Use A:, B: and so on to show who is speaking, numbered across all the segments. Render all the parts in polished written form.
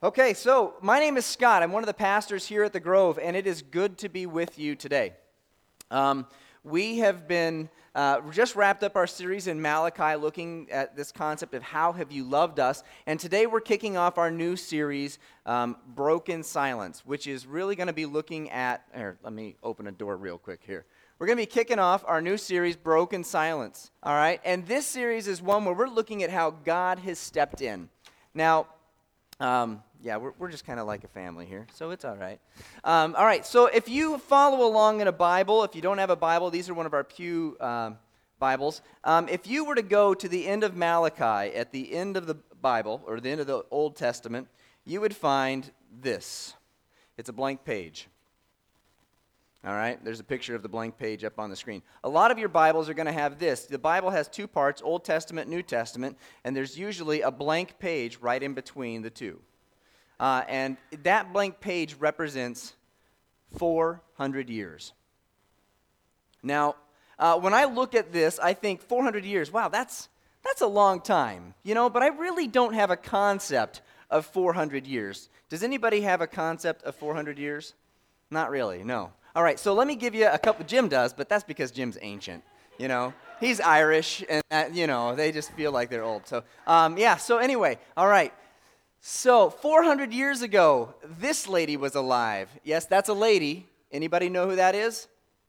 A: Okay, so my name is Scott. I'm one of the pastors here at the Grove, and it is good to be with you today. We have been just wrapped up our series in Malachi looking at this concept of how have you loved us, and today we're kicking off our new series, Broken Silence, which is really going to be looking at, here, let me open a door real quick here. We're going to be kicking off our new series, Broken Silence, all right? And this series is one where we're looking at how God has stepped in. Now, we're just kind of like a family here, so it's all right. All right, so if you follow along in a Bible, if you don't have a Bible, these are one of our pew Bibles. If you were to go to the end of Malachi, at the end of the Bible, or the end of the Old Testament, you would find this. It's a blank page. All right, there's a picture of the blank page up on the screen. A lot of your Bibles are going to have this. The Bible has two parts, Old Testament, New Testament, and there's usually a blank page right in between the two. And that blank page represents 400 years. Now, when I look at this, I think 400 years, wow, that's a long time, but I really don't have a concept of 400 years. Does anybody have a concept of 400 years? Not really, no. All right, so let me give you a couple. Jim does, but that's because Jim's ancient, He's Irish, and, they just feel like they're old. So, so anyway, all right. So, 400 years ago, this lady was alive. Yes, that's a lady. Anybody know who that is?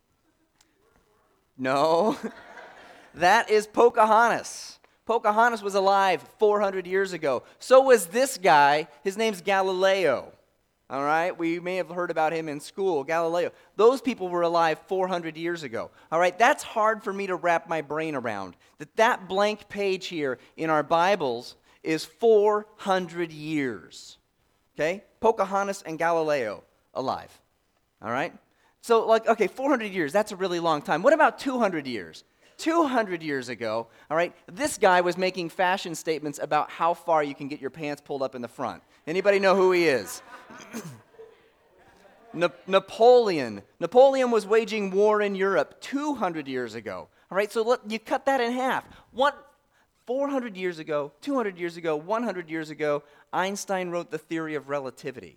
A: No. That is Pocahontas. Pocahontas was alive 400 years ago. So was this guy. His name's Galileo. All right, we may have heard about him in school, Galileo. Those people were alive 400 years ago. All right, that's hard for me to wrap my brain around. That blank page here in our Bibles is 400 years. Okay, Pocahontas and Galileo alive. All right, so 400 years, that's a really long time. What about 200 years? 200 years ago, all right, this guy was making fashion statements about how far you can get your pants pulled up in the front. Anybody know who he is? Napoleon. Napoleon was waging war in Europe 200 years ago. All right, so you cut that in half. 400 years ago, 200 years ago, 100 years ago, Einstein wrote the theory of relativity.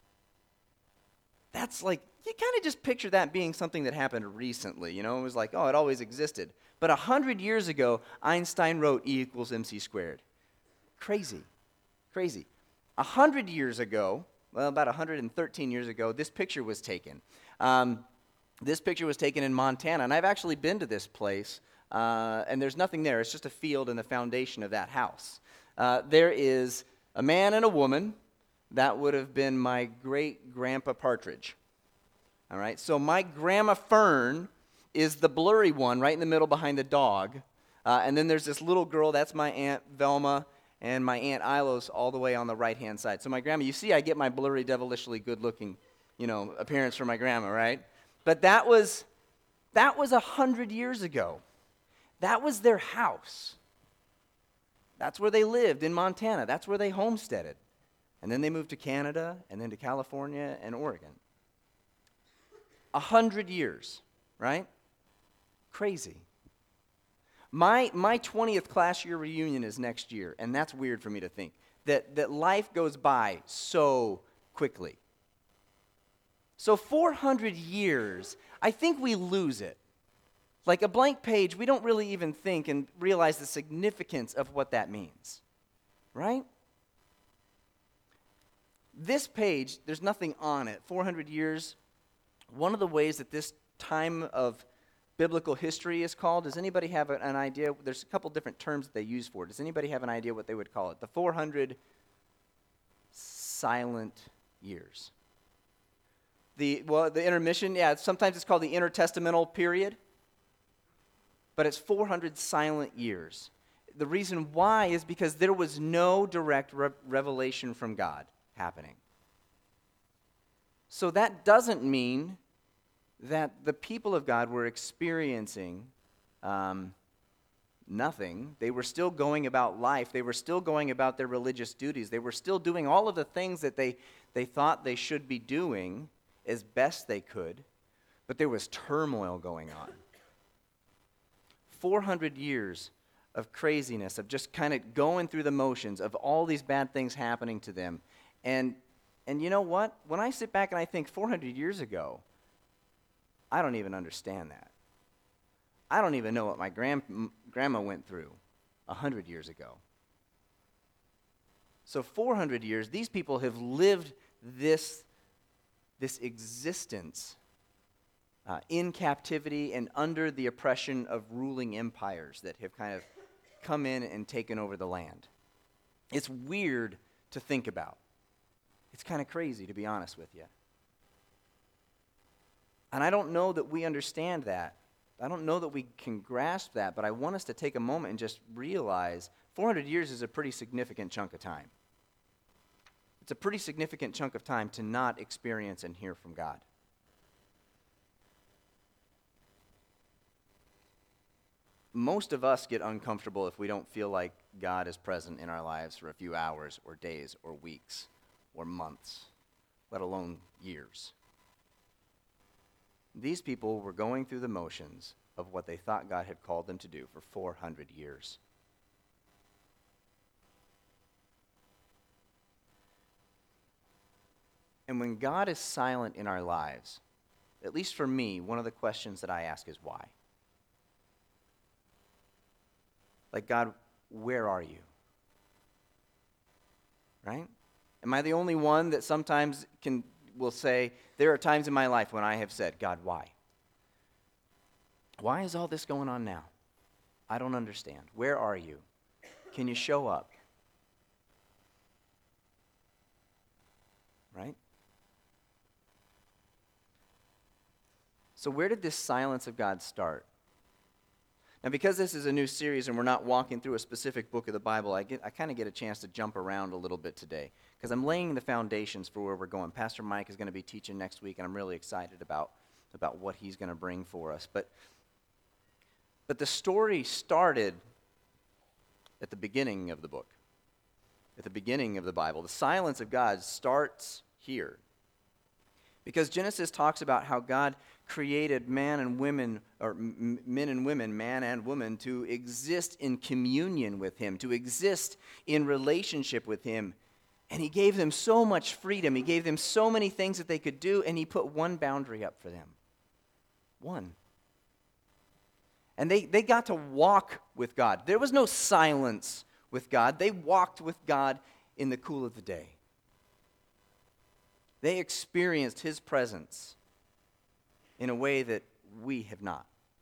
A: That's you kind of just picture that being something that happened recently, It was like, it always existed. But 100 years ago, Einstein wrote E equals mc squared. Crazy. 100 years ago, well, about 113 years ago, this picture was taken. This picture was taken in Montana, and I've actually been to this place, and there's nothing there. It's just a field and the foundation of that house. There is a man and a woman. That would have been my great-grandpa Partridge. All right, so my grandma Fern is the blurry one right in the middle behind the dog. And then there's this little girl, that's my Aunt Velma, and my Aunt Ilos all the way on the right-hand side. So my grandma, you see I get my blurry, devilishly good-looking, appearance for my grandma, right? But that was 100 years ago. That was their house. That's where they lived in Montana. That's where they homesteaded. And then they moved to Canada, and then to California and Oregon. 100 years, right? Crazy. My 20th class year reunion is next year, and that's weird for me to think, that life goes by so quickly. So 400 years, I think we lose it. Like a blank page, we don't really even think and realize the significance of what that means, right? This page, there's nothing on it. 400 years, one of the ways that this time of biblical history is called, does anybody have an idea? There's a couple different terms that they use for it. Does anybody have an idea what they would call it? The 400 silent years. The intermission, sometimes it's called the intertestamental period, but it's 400 silent years. The reason why is because there was no direct revelation from God happening. So that doesn't mean that the people of God were experiencing nothing. They were still going about life. They were still going about their religious duties. They were still doing all of the things that they thought they should be doing as best they could, but there was turmoil going on. 400 years of craziness, of just kind of going through the motions of all these bad things happening to them. And you know what? When I sit back and I think 400 years ago, I don't even understand that. I don't even know what my grandma went through 100 years ago. So 400 years, these people have lived this existence in captivity and under the oppression of ruling empires that have kind of come in and taken over the land. It's weird to think about. It's kind of crazy, to be honest with you. And I don't know that we understand that. I don't know that we can grasp that, but I want us to take a moment and just realize 400 years is a pretty significant chunk of time. It's a pretty significant chunk of time to not experience and hear from God. Most of us get uncomfortable if we don't feel like God is present in our lives for a few hours or days or weeks or months, let alone years. These people were going through the motions of what they thought God had called them to do for 400 years. And when God is silent in our lives, at least for me, one of the questions that I ask is why? Like, God, where are you? Right? Am I the only one that sometimes will say, there are times in my life when I have said, God, why? Why is all this going on now? I don't understand. Where are you? Can you show up? Right? So where did this silence of God start? Now, because this is a new series and we're not walking through a specific book of the Bible, I kind of get a chance to jump around a little bit today because I'm laying the foundations for where we're going. Pastor Mike is going to be teaching next week, and I'm really excited about what he's going to bring for us. But the story started at the beginning of the book, at the beginning of the Bible. The silence of God starts here. Because Genesis talks about how God created man and women, or men and women, man and woman, to exist in communion with him, to exist in relationship with him. And he gave them so much freedom. He gave them so many things that they could do, and he put one boundary up for them. One. And they got to walk with God. There was no silence with God. They walked with God in the cool of the day. They experienced his presence in a way that we have not.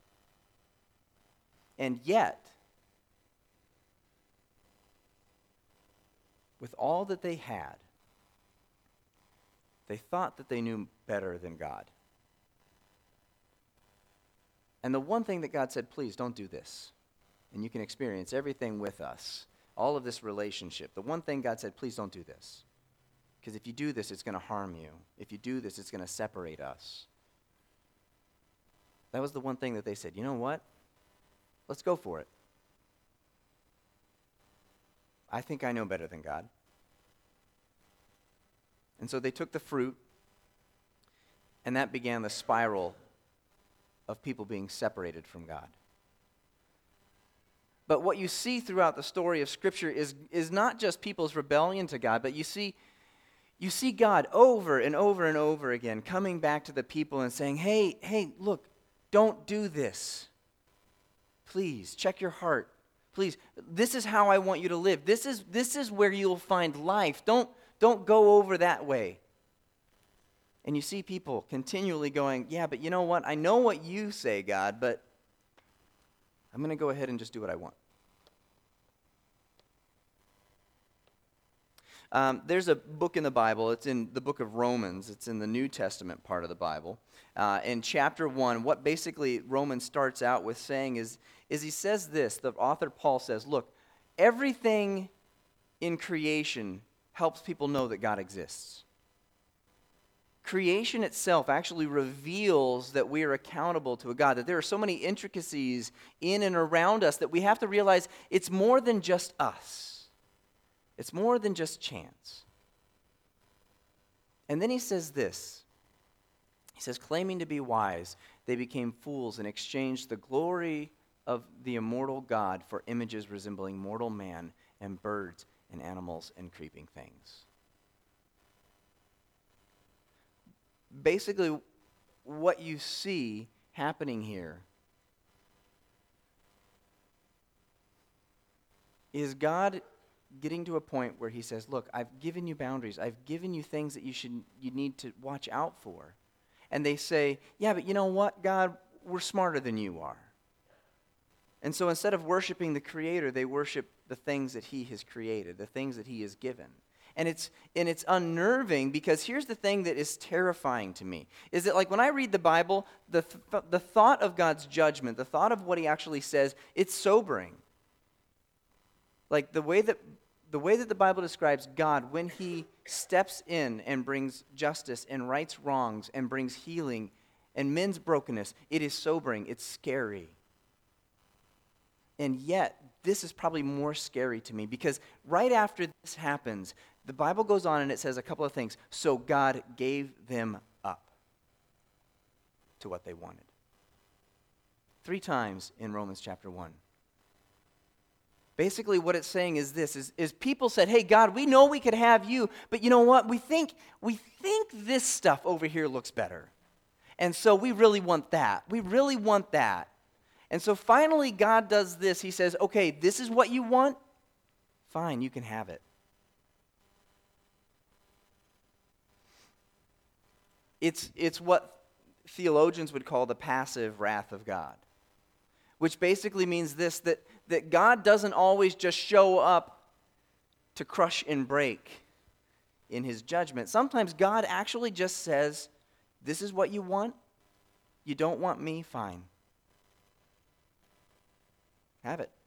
A: And yet, with all that they had, they thought that they knew better than God. And the one thing that God said, please don't do this, and you can experience everything with us, all of this relationship. The one thing God said, please don't do this. Because if you do this, it's going to harm you. If you do this, it's going to separate us. That was the one thing that they said, you know what? Let's go for it. I think I know better than God. And so they took the fruit, and that began the spiral of people being separated from God. But what you see throughout the story of Scripture is not just people's rebellion to God, but you see God over and over and over again coming back to the people and saying, hey, look, don't do this. Please, check your heart. Please, this is how I want you to live. This is where you'll find life. Don't go over that way. And you see people continually going, yeah, but you know what? I know what you say, God, but I'm going to go ahead and just do what I want. There's a book in the Bible. It's in the book of Romans. It's in the New Testament part of the Bible. In chapter 1, what basically Romans starts out with saying is he says this. The author Paul says, look, everything in creation helps people know that God exists. Creation itself actually reveals that we are accountable to a God, that there are so many intricacies in and around us that we have to realize it's more than just us. It's more than just chance. And then he says this. He says, claiming to be wise, they became fools and exchanged the glory of the immortal God for images resembling mortal man and birds and animals and creeping things. basically what you see happening here is God getting to a point where he says, look, I've given you boundaries. I've given you things that you need to watch out for. And they say, yeah, but you know what, God, we're smarter than you are. And so instead of worshiping the Creator, they worship the things that he has created, the things that he has given. And it's unnerving, because here's the thing that is terrifying to me, is that like when I read the Bible, the thought of God's judgment, the thought of what he actually says, it's sobering. Like the way that the Bible describes God when he steps in and brings justice and rights wrongs and brings healing and mends brokenness, it is sobering, it's scary. And yet, this is probably more scary to me, because right after this happens, the Bible goes on and it says a couple of things. So God gave them up to what they wanted. 3 times in Romans chapter 1. Basically what it's saying is this, is people said, hey God, we know we could have you, but you know what? We think this stuff over here looks better. And so we really want that. We really want that. And so finally God does this. He says, okay, this is what you want? Fine, you can have it. It's what theologians would call the passive wrath of God, which basically means this, that God doesn't always just show up to crush and break in his judgment. Sometimes God actually just says, this is what you want? You don't want me? Fine. Have it.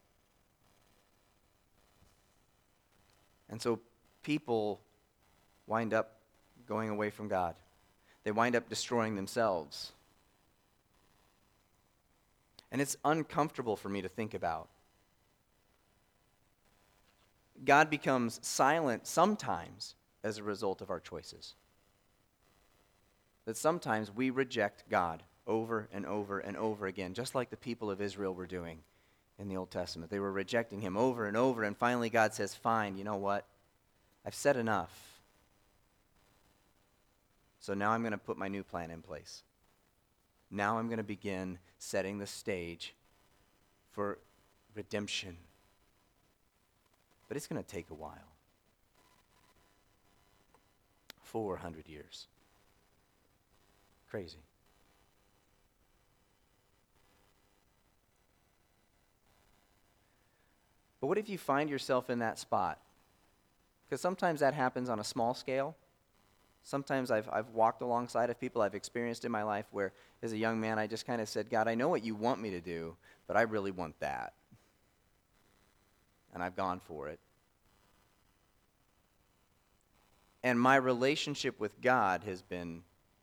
A: And so people wind up going away from God. They wind up destroying themselves. And it's uncomfortable for me to think about. God becomes silent sometimes as a result of our choices. That sometimes we reject God over and over and over again, just like the people of Israel were doing in the Old Testament. They were rejecting him over and over, and finally God says, fine, you know what? I've said enough. So now I'm going to put my new plan in place. Now I'm going to begin setting the stage for redemption. But it's going to take a while. 400 years. Crazy. But what if you find yourself in that spot? Because sometimes that happens on a small scale. Sometimes I've walked alongside of people I've experienced in my life where, as a young man, I just kind of said, God, I know what you want me to do, but I really want that. And I've gone for it. And my relationship with God has been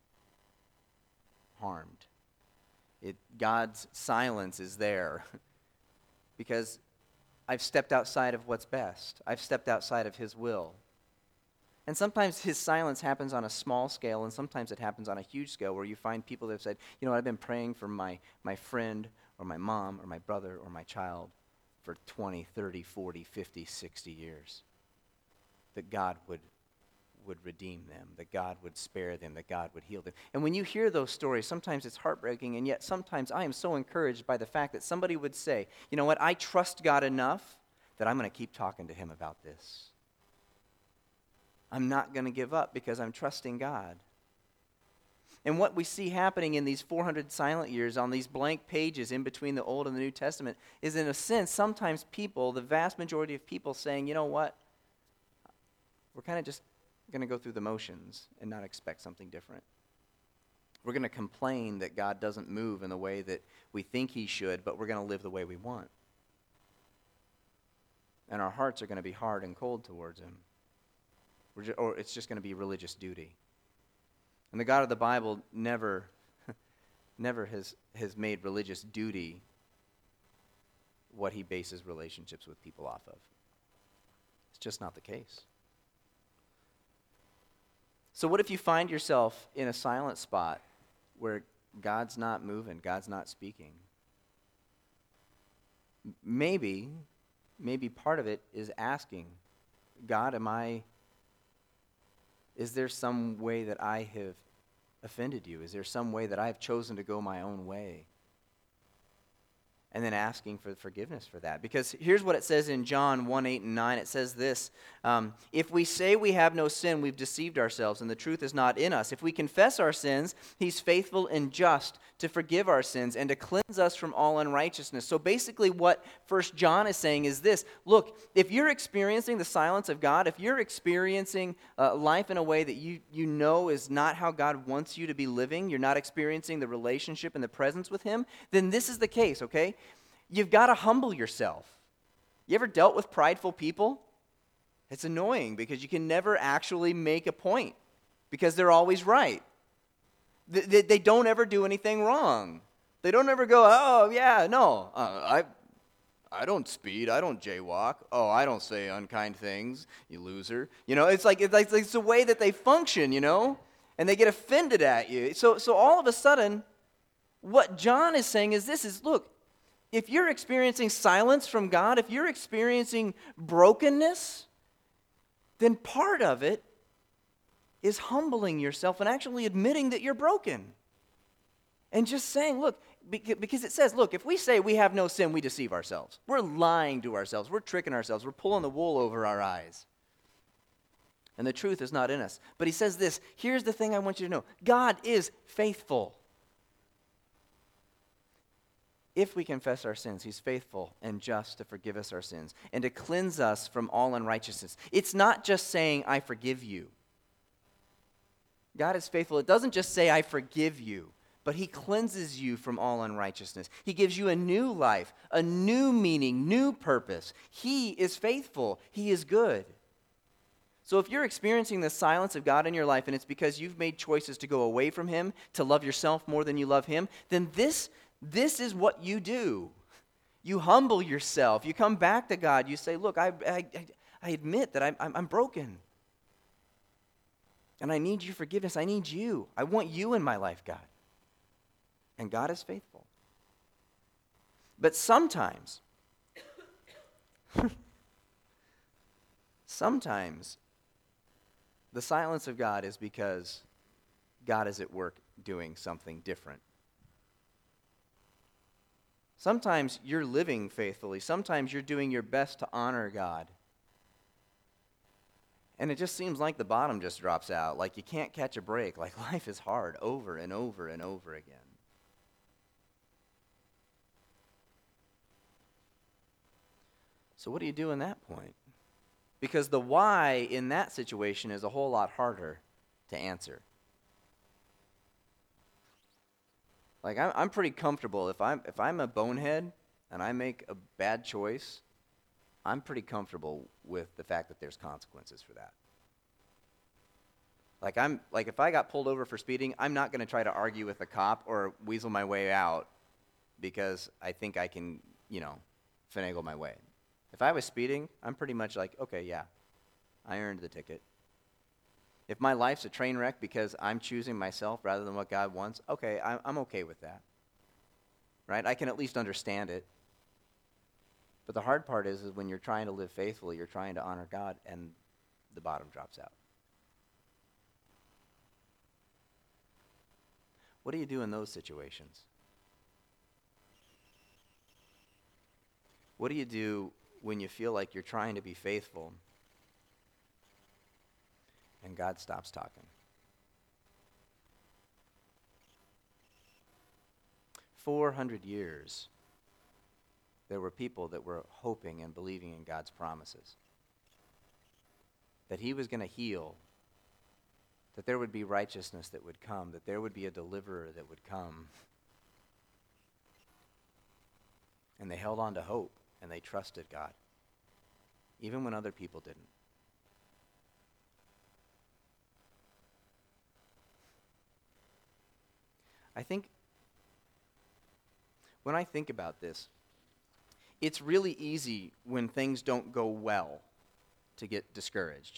A: harmed. God's silence is there because I've stepped outside of what's best. I've stepped outside of his will. And sometimes his silence happens on a small scale, and sometimes it happens on a huge scale where you find people that have said, you know, I've been praying for my friend or my mom or my brother or my child for 20, 30, 40, 50, 60 years. That God would redeem them, that God would spare them, that God would heal them. And when you hear those stories, sometimes it's heartbreaking, and yet sometimes I am so encouraged by the fact that somebody would say, you know what, I trust God enough that I'm going to keep talking to him about this. I'm not going to give up because I'm trusting God. And what we see happening in these 400 silent years on these blank pages in between the Old and the New Testament is, in a sense, sometimes people, the vast majority of people, saying, you know what, we're kind of just going to go through the motions and not expect something different. We're going to complain that God doesn't move in the way that we think he should, but we're going to live the way we want. And our hearts are going to be hard and cold towards him. Or it's just going to be religious duty. And the God of the Bible never has made religious duty what he bases relationships with people off of. It's just not the case. So what if you find yourself in a silent spot where God's not moving, God's not speaking? Maybe part of it is asking, God, is there some way that I have offended you? Is there some way that I've chosen to go my own way? And then asking for forgiveness for that. Because here's what it says in John 1:8-9. It says this, if we say we have no sin, we've deceived ourselves, and the truth is not in us. If we confess our sins, he's faithful and just to forgive our sins and to cleanse us from all unrighteousness. So basically what 1 John is saying is this. Look, if you're experiencing the silence of God, if you're experiencing life in a way that you know is not how God wants you to be living, you're not experiencing the relationship and the presence with him, then this is the case, okay? You've got to humble yourself. You ever dealt with prideful people? It's annoying because you can never actually make a point because they're always right. They don't ever do anything wrong. They don't ever go, oh, yeah, no, I don't speed, I don't jaywalk. Oh, I don't say unkind things, you loser. You know, it's like it's the way that they function, you know, and they get offended at you. So all of a sudden, what John is saying is this, is look, if you're experiencing silence from God, if you're experiencing brokenness, then part of it is humbling yourself and actually admitting that you're broken. And just saying, look, because it says, look, if we say we have no sin, we deceive ourselves. We're lying to ourselves. We're tricking ourselves. We're pulling the wool over our eyes. And the truth is not in us. But he says this, here's the thing I want you to know. God is faithful. If we confess our sins, he's faithful and just to forgive us our sins and to cleanse us from all unrighteousness. It's not just saying, I forgive you. God is faithful. It doesn't just say, I forgive you, but he cleanses you from all unrighteousness. He gives you a new life, a new meaning, new purpose. He is faithful. He is good. So if you're experiencing the silence of God in your life and it's because you've made choices to go away from him, to love yourself more than you love him, then this is what you do. You humble yourself. You come back to God. You say, look, I admit that I'm broken. And I need your forgiveness. I need you. I want you in my life, God. And God is faithful. But sometimes the silence of God is because God is at work doing something different. Sometimes you're living faithfully. Sometimes you're doing your best to honor God. And it just seems like the bottom just drops out, like you can't catch a break, like life is hard over and over and over again. So what do you do in that point? Because the why in that situation is a whole lot harder to answer. Like I'm pretty comfortable if I'm a bonehead and I make a bad choice, I'm pretty comfortable with the fact that there's consequences for that. Like if I got pulled over for speeding, I'm not going to try to argue with the cop or weasel my way out because I think I can, finagle my way. If I was speeding, I'm pretty much like, okay, yeah, I earned the ticket. If my life's a train wreck because I'm choosing myself rather than what God wants, okay, I'm okay with that. Right? I can at least understand it. But the hard part is when you're trying to live faithfully, you're trying to honor God, and the bottom drops out. What do you do in those situations? What do you do when you feel like you're trying to be faithful and God stops talking? 400 years, there were people that were hoping and believing in God's promises. That he was going to heal, that there would be righteousness that would come, that there would be a deliverer that would come. And they held on to hope, and they trusted God, even when other people didn't. I think, when I think about this, it's really easy when things don't go well to get discouraged.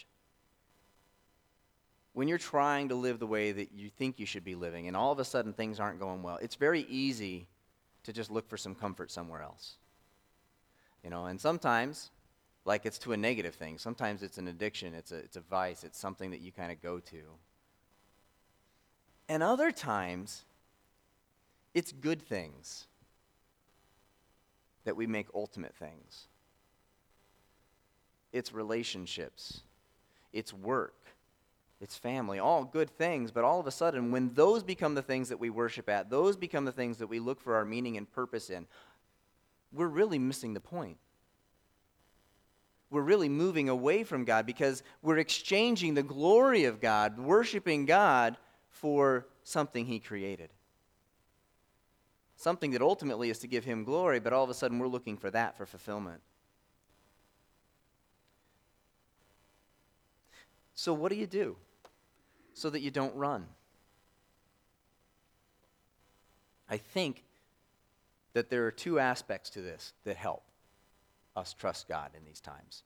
A: When you're trying to live the way that you think you should be living and all of a sudden things aren't going well, it's very easy to just look for some comfort somewhere else. And sometimes, like it's to a negative thing. Sometimes it's an addiction, it's a vice, it's something that you kind of go to. And other times, it's good things that we make ultimate things. It's relationships, it's work, it's family, all good things, but all of a sudden, when those become the things that we worship at, those become the things that we look for our meaning and purpose in, we're really missing the point. We're really moving away from God because we're exchanging the glory of God, worshiping God, for something He created. Something that ultimately is to give Him glory, but all of a sudden we're looking for that for fulfillment. So what do you do so that you don't run? I think that there are two aspects to this that help us trust God in these times.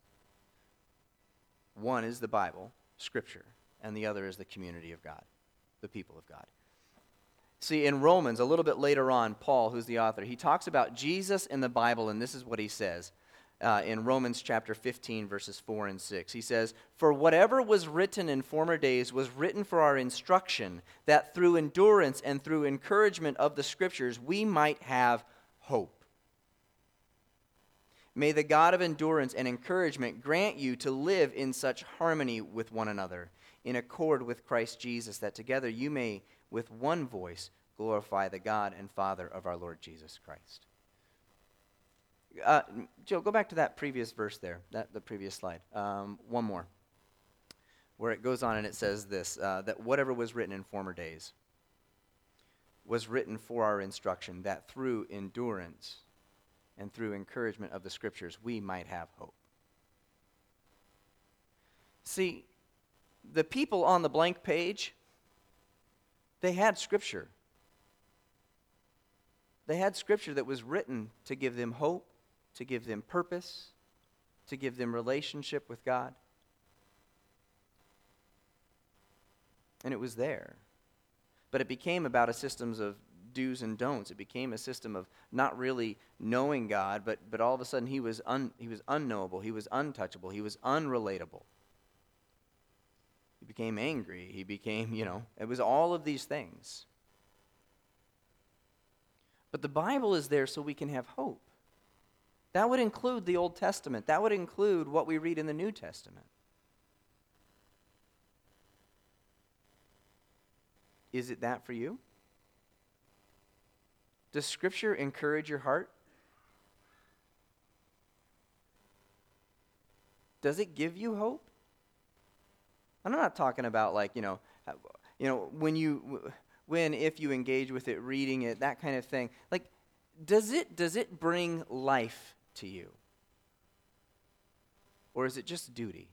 A: One is the Bible, Scripture, and the other is the community of God, the people of God. See, in Romans, a little bit later on, Paul, who's the author, he talks about Jesus in the Bible, and this is what he says in Romans chapter 15, verses 4 and 6. He says, "For whatever was written in former days was written for our instruction, that through endurance and through encouragement of the Scriptures we might have hope. May the God of endurance and encouragement grant you to live in such harmony with one another, in accord with Christ Jesus, that together you may with one voice glorify the God and Father of our Lord Jesus Christ." Joe, go back to that previous verse there, the previous slide. One more, where it goes on and it says this, that whatever was written in former days was written for our instruction, that through endurance and through encouragement of the Scriptures we might have hope. See, the people on the blank page, they had Scripture. They had Scripture that was written to give them hope, to give them purpose, to give them relationship with God. And it was there. But it became about a system of do's and don'ts. It became a system of not really knowing God, but all of a sudden he was unknowable, he was untouchable, he was unrelatable. He became angry. He became, it was all of these things. But the Bible is there so we can have hope. That would include the Old Testament. That would include what we read in the New Testament. Is it that for you? Does Scripture encourage your heart? Does it give you hope? I'm not talking about if you engage with it, reading it, that kind of thing. Like, does it bring life to you? Or is it just duty?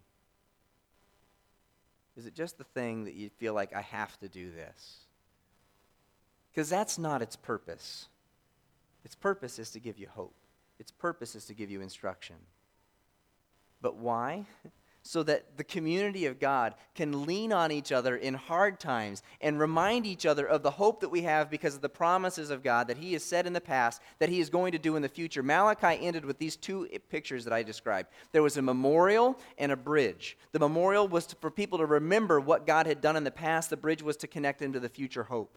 A: Is it just the thing that you feel like, I have to do this? Because that's not its purpose. Its purpose is to give you hope. Its purpose is to give you instruction. But why? So that the community of God can lean on each other in hard times and remind each other of the hope that we have because of the promises of God that He has said in the past that He is going to do in the future. Malachi ended with these two pictures that I described. There was a memorial and a bridge. The memorial was for people to remember what God had done in the past. The bridge was to connect them to the future hope.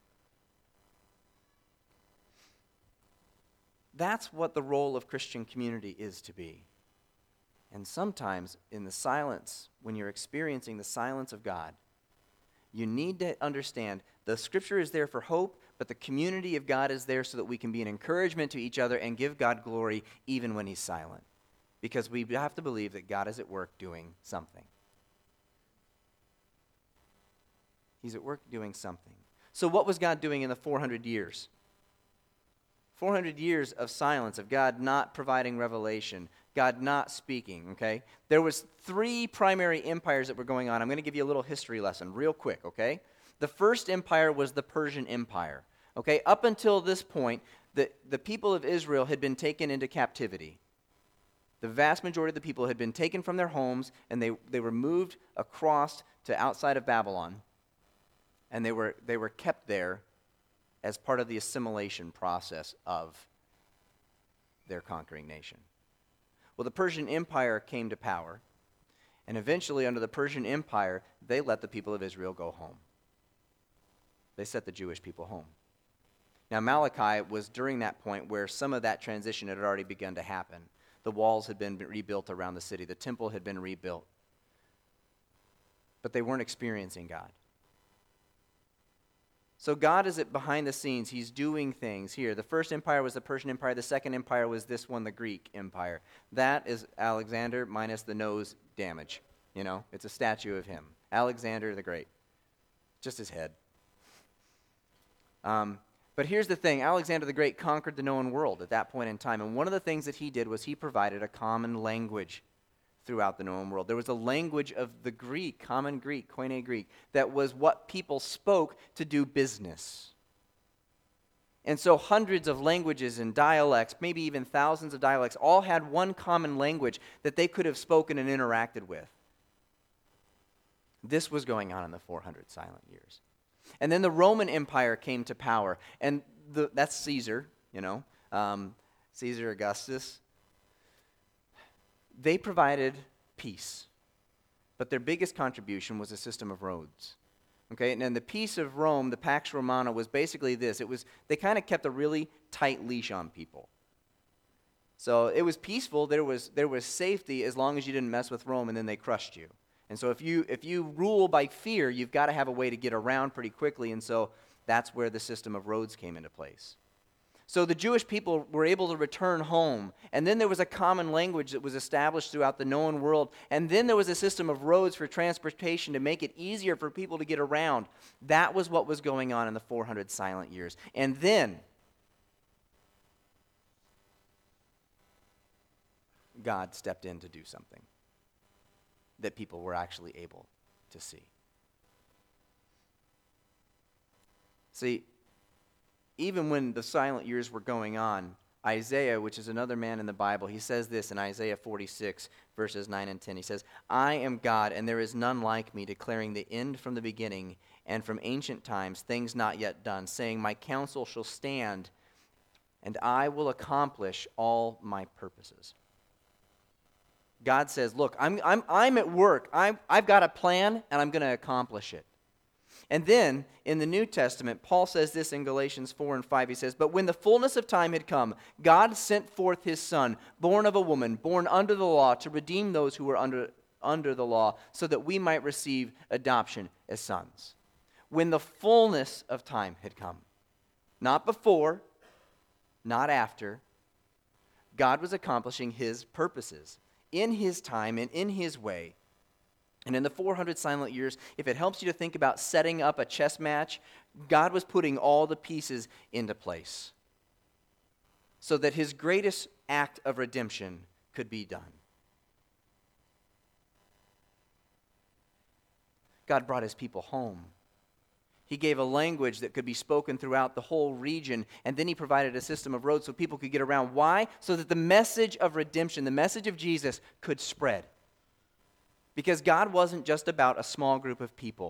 A: That's what the role of Christian community is to be. And sometimes in the silence, when you're experiencing the silence of God, you need to understand the Scripture is there for hope, but the community of God is there so that we can be an encouragement to each other and give God glory even when He's silent. Because we have to believe that God is at work doing something. He's at work doing something. So what was God doing in the 400 years? 400 years of silence, of God not providing revelation, God not speaking, okay? There was 3 primary empires that were going on. I'm going to give you a little history lesson real quick, okay? The first empire was the Persian Empire, okay? Up until this point, the people of Israel had been taken into captivity. The vast majority of the people had been taken from their homes, and they were moved across to outside of Babylon, and they were kept there as part of the assimilation process of their conquering nation. Well, the Persian Empire came to power, and eventually under the Persian Empire, they let the people of Israel go home. They set the Jewish people home. Now, Malachi was during that point where some of that transition had already begun to happen. The walls had been rebuilt around the city. The temple had been rebuilt. But they weren't experiencing God. So God is behind the scenes. He's doing things here. The first empire was the Persian Empire. The second empire was this one, the Greek Empire. That is Alexander minus the nose damage. You know, it's a statue of him. Alexander the Great. Just his head. But here's the thing. Alexander the Great conquered the known world at that point in time. And one of the things that he did was he provided a common language throughout the known world. There was a language of the Greek, common Greek, Koine Greek, that was what people spoke to do business. And so hundreds of languages and dialects, maybe even thousands of dialects, all had one common language that they could have spoken and interacted with. This was going on in the 400 silent years. And then the Roman Empire came to power, and that's Caesar, Caesar Augustus. They provided peace, but their biggest contribution was a system of roads. Okay, and the peace of Rome, the Pax Romana, was basically this. They kind of kept a really tight leash on people. So it was peaceful. There was safety as long as you didn't mess with Rome, and then they crushed you. And so if you rule by fear, you've got to have a way to get around pretty quickly, and so that's where the system of roads came into place. So the Jewish people were able to return home, and then there was a common language that was established throughout the known world, and then there was a system of roads for transportation to make it easier for people to get around. That was what was going on in the 400 silent years. And then God stepped in to do something that people were actually able to see. See, even when the silent years were going on, Isaiah, which is another man in the Bible, he says this in Isaiah 46, verses 9 and 10. He says, I am God, and there is none like me, declaring the end from the beginning, and from ancient times things not yet done, saying, my counsel shall stand, and I will accomplish all my purposes. God says, look, I'm at work. I've got a plan, and I'm going to accomplish it. And then, in the New Testament, Paul says this in Galatians 4 and 5. He says, but when the fullness of time had come, God sent forth his Son, born of a woman, born under the law, to redeem those who were under the law, so that we might receive adoption as sons. When the fullness of time had come, not before, not after, God was accomplishing his purposes in his time and in his way. And in the 400 silent years, if it helps you to think about setting up a chess match, God was putting all the pieces into place so that his greatest act of redemption could be done. God brought his people home. He gave a language that could be spoken throughout the whole region, and then he provided a system of roads so people could get around. Why? So that the message of redemption, the message of Jesus, could spread. Because God wasn't just about a small group of people.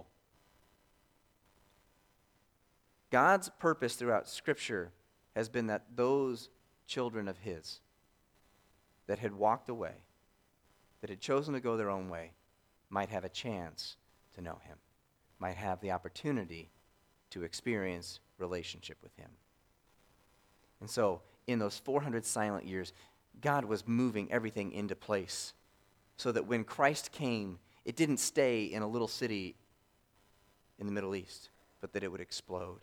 A: God's purpose throughout Scripture has been that those children of his that had walked away, that had chosen to go their own way, might have a chance to know him, might have the opportunity to experience relationship with him. And so, in those 400 silent years, God was moving everything into place so that when Christ came, it didn't stay in a little city in the Middle East, but that it would explode.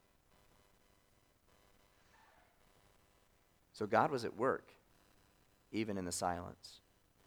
A: So God was at work, even in the silence.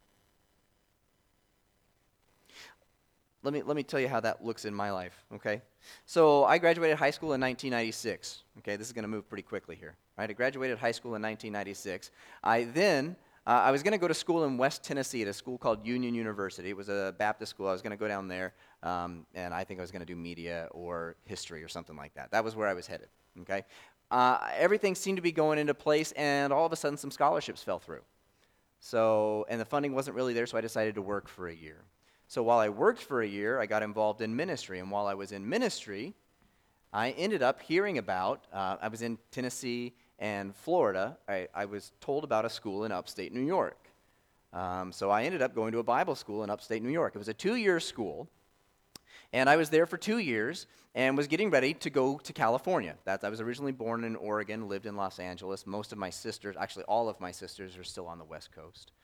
A: Let me tell you how that looks in my life, okay? So I graduated high school in 1996. Okay, this is going to move pretty quickly here. Right? I graduated high school in 1996. I was going to go to school in West Tennessee at a school called Union University. It was a Baptist school. I was going to go down there, and I think I was going to do media or history or something like that. That was where I was headed, okay? Everything seemed to be going into place, and all of a sudden some scholarships fell through. And the funding wasn't really there, so I decided to work for a year. So while I worked for a year, I got involved in ministry, and while I was in ministry, I ended up hearing about, I was in Tennessee and Florida. I was told about a school in upstate New York. So I ended up going to a Bible school in upstate New York. It was a 2-year school, And I was there for 2 years and was getting ready to go to California. I was originally born in Oregon, lived in Los Angeles. Most of my sisters, actually all of my sisters, are still on the West Coast.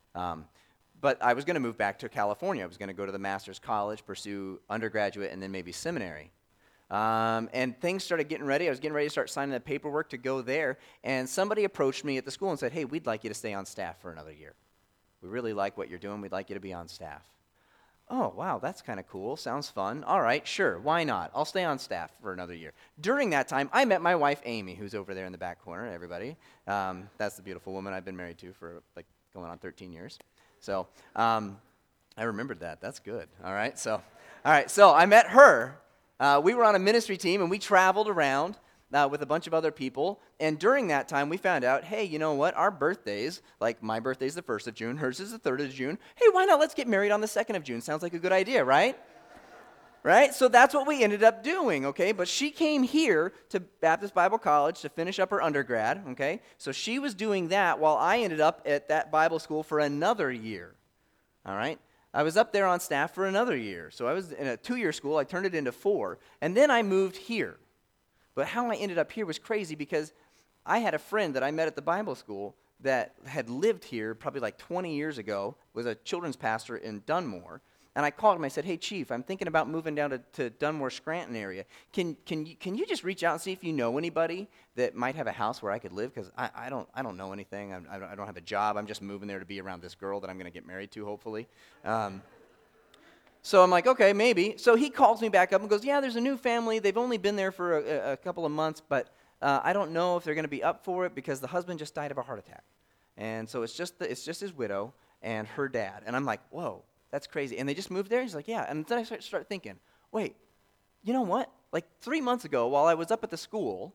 A: But I was going to move back to California. I was going to go to the master's college, pursue undergraduate, and then maybe seminary. And things started getting ready. I was getting ready to start signing the paperwork to go there. And somebody approached me at the school and said, hey, we'd like you to stay on staff for another year. We really like what you're doing. We'd like you to be on staff. Oh, wow, that's kind of cool. Sounds fun. All right, sure. Why not? I'll stay on staff for another year. During that time, I met my wife, Amy, who's over there in the back corner, everybody. That's the beautiful woman I've been married to for going on 13 years. So I remembered that. That's good. All right. So I met her. We were on a ministry team, and we traveled around with a bunch of other people. And during that time, we found out, hey, you know what? Our birthdays, like my birthday's the 1st of June, hers is the 3rd of June. Hey, why not? Let's get married on the 2nd of June. Sounds like a good idea, right? Right? So that's what we ended up doing, okay? But she came here to Baptist Bible College to finish up her undergrad, okay? So she was doing that while I ended up at that Bible school for another year, all right? I was up there on staff for another year. So I was in a 2-year school. I turned it into 4. And then I moved here. But how I ended up here was crazy because I had a friend that I met at the Bible school that had lived here probably like 20 years ago, was a children's pastor in Dunmore. And I called him. I said, hey, Chief, I'm thinking about moving down to Dunmore, Scranton area. Can you just reach out and see if you know anybody that might have a house where I could live? Because I don't know anything. I don't have a job. I'm just moving there to be around this girl that I'm going to get married to, hopefully. So I'm like, okay, maybe. So he calls me back up and goes, yeah, there's a new family. They've only been there for a couple of months, but I don't know if they're going to be up for it because the husband just died of a heart attack. And so it's just his widow and her dad. And I'm like, whoa. That's crazy. And they just moved there? He's like, yeah. And then I start thinking, wait, you know what? Like 3 months ago, while I was up at the school,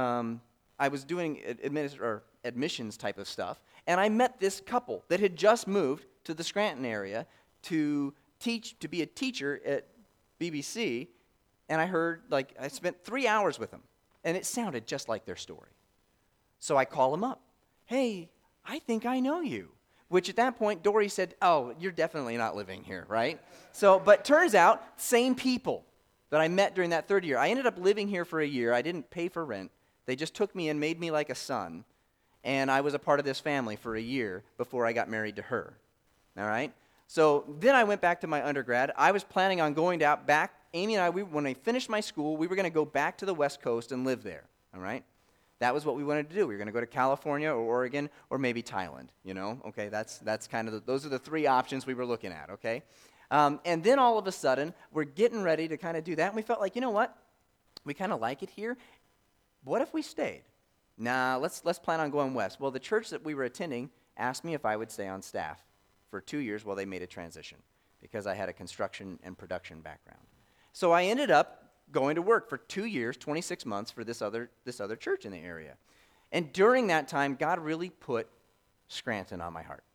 A: I was doing admissions type of stuff, and I met this couple that had just moved to the Scranton area to be a teacher at BBC, and I spent 3 hours with them, and it sounded just like their story. So I call them up. Hey, I think I know you. Which at that point, Dory said, oh, you're definitely not living here, right? But turns out, same people that I met during that 3rd year. I ended up living here for a year. I didn't pay for rent. They just took me and made me like a son. And I was a part of this family for a year before I got married to her, all right? So then I went back to my undergrad. I was planning on going back. Amy and I, when I finished my school, we were going to go back to the West Coast and live there, all right? That was what we wanted to do. We were going to go to California or Oregon or maybe Thailand, Okay, that's kind of those are the 3 options we were looking at, okay? And then all of a sudden, we're getting ready to kind of do that, and we felt like, you know what? We kind of like it here. What if we stayed? Nah, let's plan on going west. Well, the church that we were attending asked me if I would stay on staff for 2 years while they made a transition because I had a construction and production background. So I ended up going to work for 2 years, 26 months for this other church in the area. And during that time, God really put Scranton on my heart.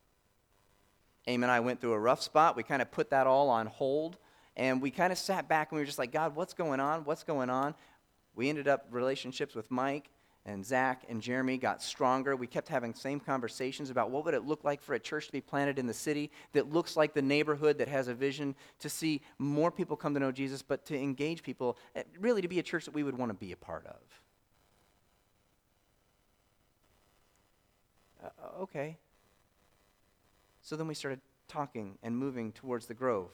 A: Amy and I went through a rough spot. We kind of put that all on hold, and we kind of sat back and we were just like, God, what's going on? What's going on? We ended up relationships with Mike and Zach and Jeremy got stronger. We kept having same conversations about what would it look like for a church to be planted in the city that looks like the neighborhood, that has a vision to see more people come to know Jesus, but to engage people, really to be a church that we would want to be a part of. Okay. So then we started talking and moving towards the Grove.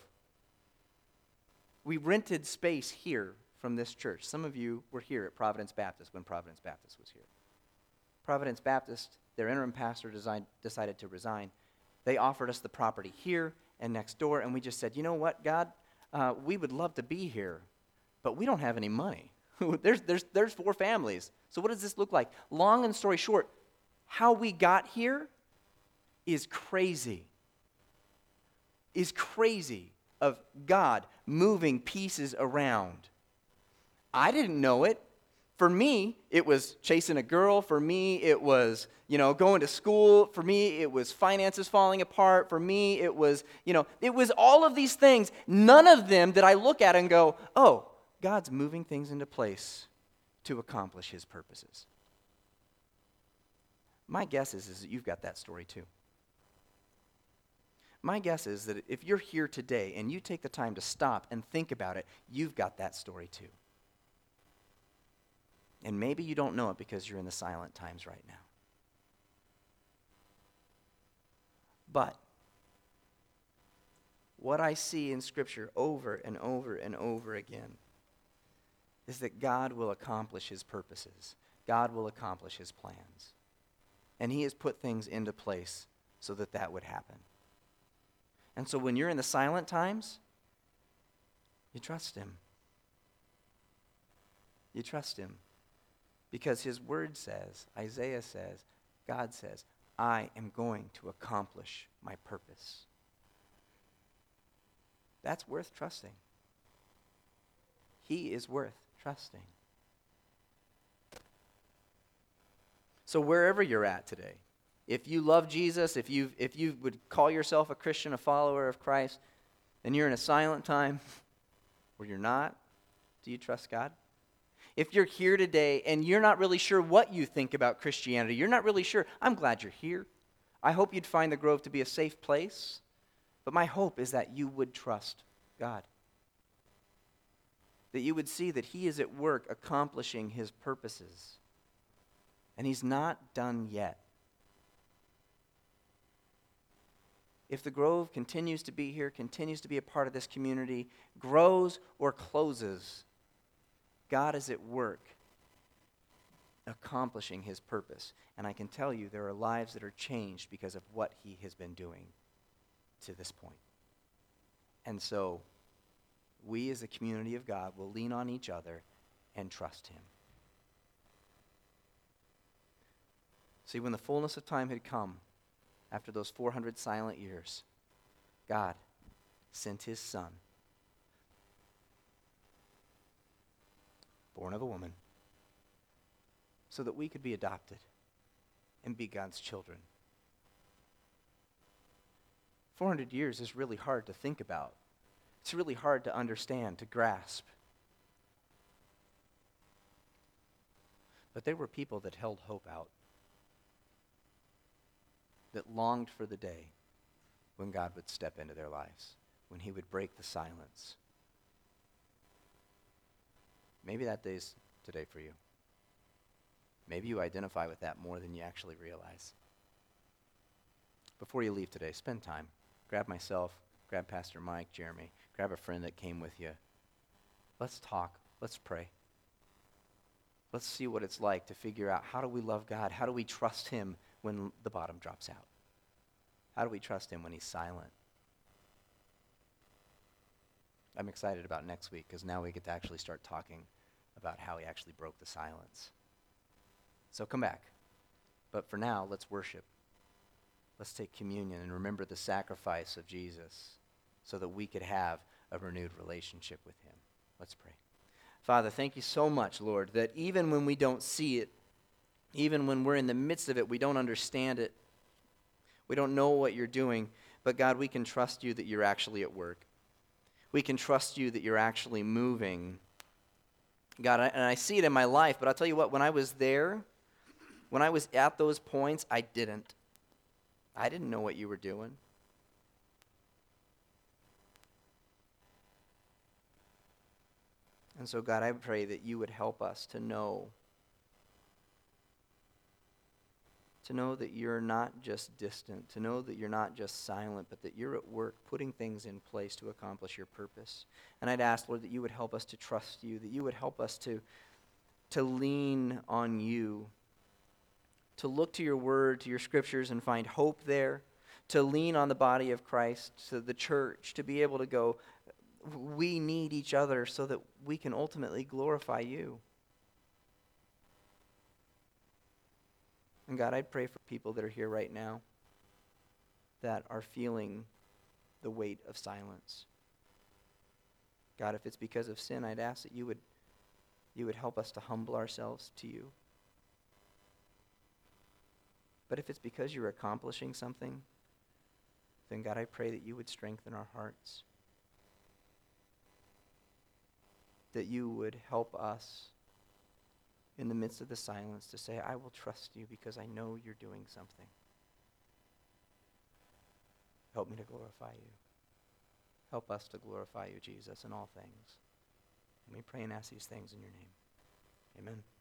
A: We rented space here from this church. Some of you were here at Providence Baptist when Providence Baptist was here. Providence Baptist, their interim pastor decided to resign. They offered us the property here and next door, and we just said, you know what, God, we would love to be here, but we don't have any money. There's 4 families. So what does this look like? Long and story short, how we got here is crazy. Is crazy of God moving pieces around. I didn't know it. For me, it was chasing a girl. For me, it was, going to school. For me, it was finances falling apart. For me, it was, it was all of these things. None of them that I look at and go, oh, God's moving things into place to accomplish his purposes. My guess is that you've got that story too. My guess is that if you're here today and you take the time to stop and think about it, you've got that story too. And maybe you don't know it because you're in the silent times right now. But what I see in Scripture over and over and over again is that God will accomplish his purposes. God will accomplish his plans. And he has put things into place so that that would happen. And so when you're in the silent times, you trust him. You trust him. Because his word says, Isaiah says, God says, I am going to accomplish my purpose. That's worth trusting. He is worth trusting. So wherever you're at today, if you love Jesus, if you would call yourself a Christian, a follower of Christ, and you're in a silent time or you're not, do you trust God? If you're here today and you're not really sure what you think about Christianity, you're not really sure, I'm glad you're here. I hope you'd find the Grove to be a safe place. But my hope is that you would trust God. That you would see that he is at work accomplishing his purposes. And he's not done yet. If the Grove continues to be here, continues to be a part of this community, grows or closes, God is at work accomplishing his purpose. And I can tell you there are lives that are changed because of what he has been doing to this point. And so we as a community of God will lean on each other and trust him. See, when the fullness of time had come, after those 400 silent years, God sent his son, born of a woman, so that we could be adopted and be God's children. 400 years is really hard to think about. It's really hard to understand, to grasp. But there were people that held hope out, that longed for the day when God would step into their lives, when he would break the silence. Maybe that day's today for you. Maybe you identify with that more than you actually realize. Before you leave today, spend time. Grab myself, grab Pastor Mike, Jeremy, grab a friend that came with you. Let's talk. Let's pray. Let's see what it's like to figure out, how do we love God? How do we trust him when the bottom drops out? How do we trust him when he's silent? I'm excited about next week because now we get to actually start talking about how he actually broke the silence. So come back. But for now, let's worship. Let's take communion and remember the sacrifice of Jesus so that we could have a renewed relationship with him. Let's pray. Father, thank you so much, Lord, that even when we don't see it, even when we're in the midst of it, we don't understand it, we don't know what you're doing, but God, we can trust you that you're actually at work. We can trust you that you're actually moving. God, and I see it in my life, but I'll tell you what, when I was there, when I was at those points, I didn't know what you were doing. And so, God, I pray that you would help us to know that you're not just distant, to know that you're not just silent, but that you're at work putting things in place to accomplish your purpose. And I'd ask, Lord, that you would help us to trust you, that you would help us to lean on you, to look to your word, to your scriptures, and find hope there, to lean on the body of Christ, to the church, to be able to go, we need each other so that we can ultimately glorify you. And God, I'd pray for people that are here right now that are feeling the weight of silence. God, if it's because of sin, I'd ask that you would help us to humble ourselves to you. But if it's because you're accomplishing something, then God, I pray that you would strengthen our hearts. That you would help us in the midst of the silence to say, I will trust you because I know you're doing something. Help me to glorify you. Help us to glorify you, Jesus, in all things. And we pray and ask these things in your name. Amen.